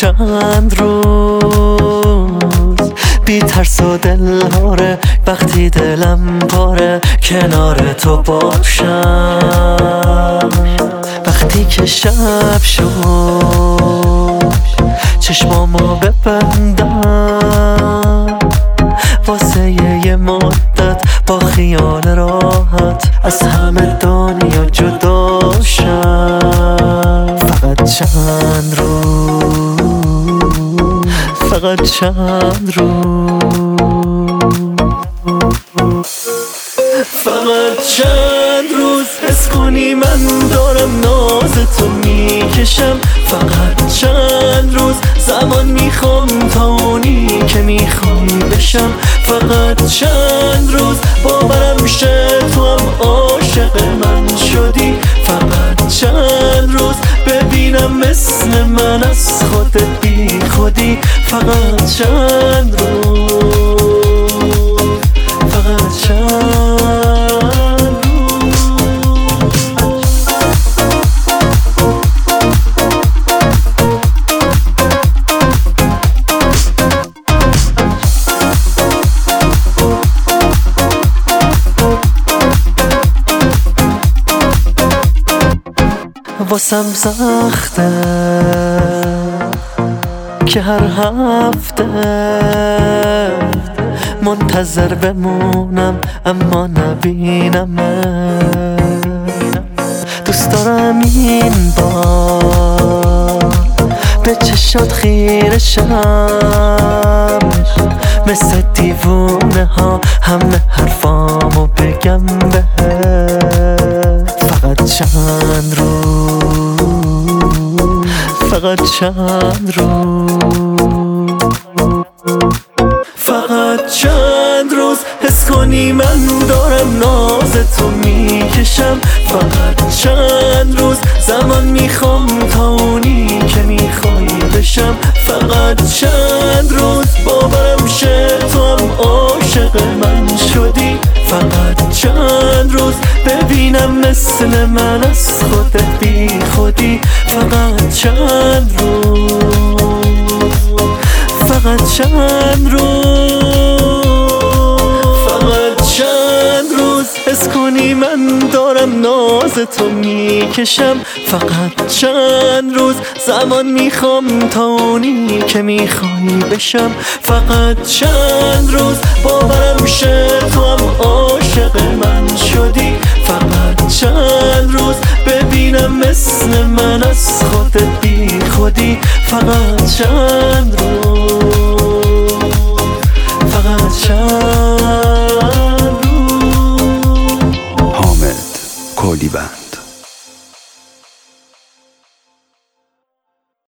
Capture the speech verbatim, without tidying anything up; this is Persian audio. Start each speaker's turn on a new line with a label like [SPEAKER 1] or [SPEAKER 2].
[SPEAKER 1] چند روز بی ترس و دلهاره، وقتی دلم پاره کنار تو باشم. وقتی که شب شد چشمامو ببندم، واسه یه مدت با خیال راحت از همه دنیا جدا شم. فقط چند روز، فقط چند روز، فقط چند روز حس کنی من دارم ناز تو میکشم. فقط چند روز زمان میخوام تا اونی که میخوای بشم. فقط چند روز باورم شه تو هم عاشق من شدی. فقط چند روز ببینم مثل من از خودت بی خودی. فقط چند روز، فقط چند واسم سخته که هر هفته منتظر بمونم اما نبینمت. دوست دارم این بار به چشات خیره شم، مثل دیوونه ها همه حرفامو بگم بهت. فقط چند روز، فقط چند روز، فقط چند روز حس کنی من دارم ناز تو میکشم. فقط چند روز زمان میخوام تا اونی که میخوای بشم. فقط چند روز باورم شه تو هم عاشق من شدی. فقط چند روز ببینم مثل من از خودت بی خودی. فقط چند روز، فقط چند روز، فقط چند روز حس کنی من دارم ناز تو میکشم. فقط چند روز زمان میخوام تا اونی که میخوای بشم. فقط چند روز باورم شه تو هم عاشق من شدی. فقط چند روز ببینم مثل من از خودت بی خودی. فقط چند روز، فقط چند روز.
[SPEAKER 2] حامد کولیبند.